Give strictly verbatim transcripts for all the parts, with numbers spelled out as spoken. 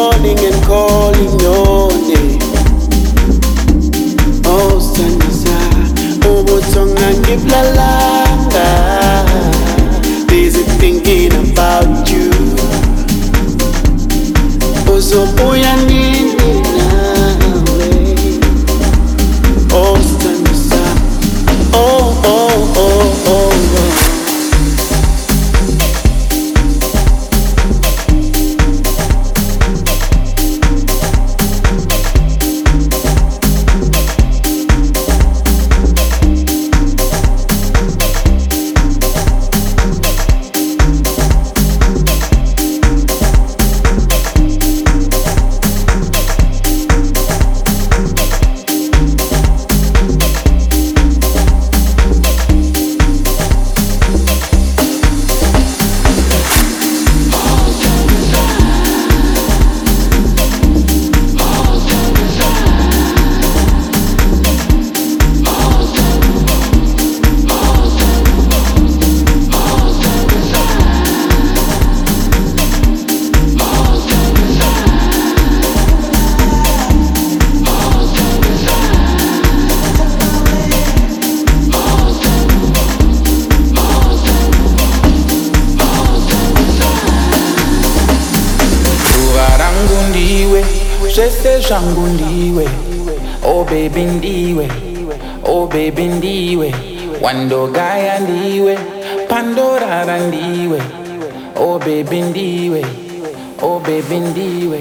calling and calling your name. Oh, Sanisa, oh, Botsonga, Giblalanga. Busy thinking about you. Oh, so boy, I need you now. Oh, Sanisa, oh, oh, oh, oh, oh. Shese shangu ndiwe, oh baby ndiwe, oh baby ndiwe, Wandogaya ndiwe, Pandora ndiwe, oh baby ndiwe, oh baby ndiwe.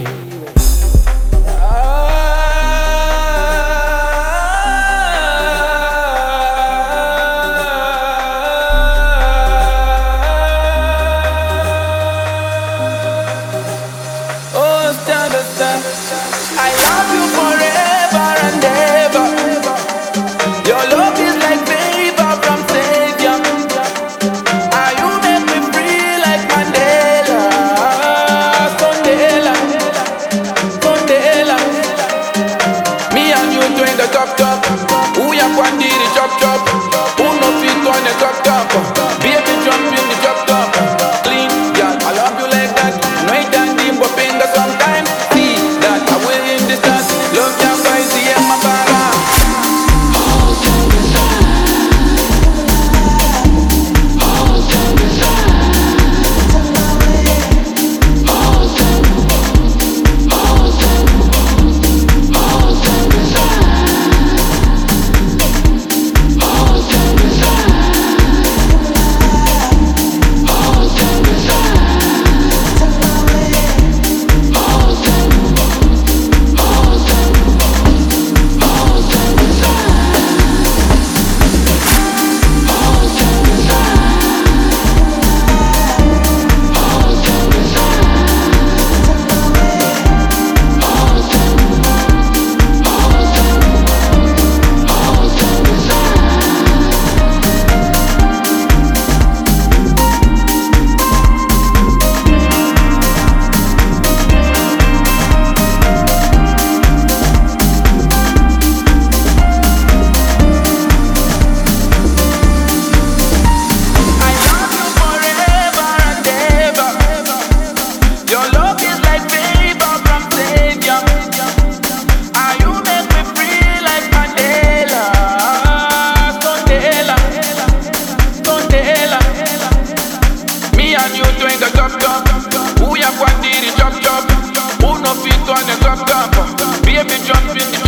I love you forever and ever. Your love is like favor from Savior. Ah, you make me free like Mandela. Sondela, Sondela. Me and you doing the top top. Who ya kwandi the chop chop? Who no fit on the top top? Baby jump in the top top. Clean, girl, I love you like that. No it and deep but finger sometimes. Love your voice, yeah, my bara. Who ya kwandi the chop chop? Who no fit on the top top? Baby jump in the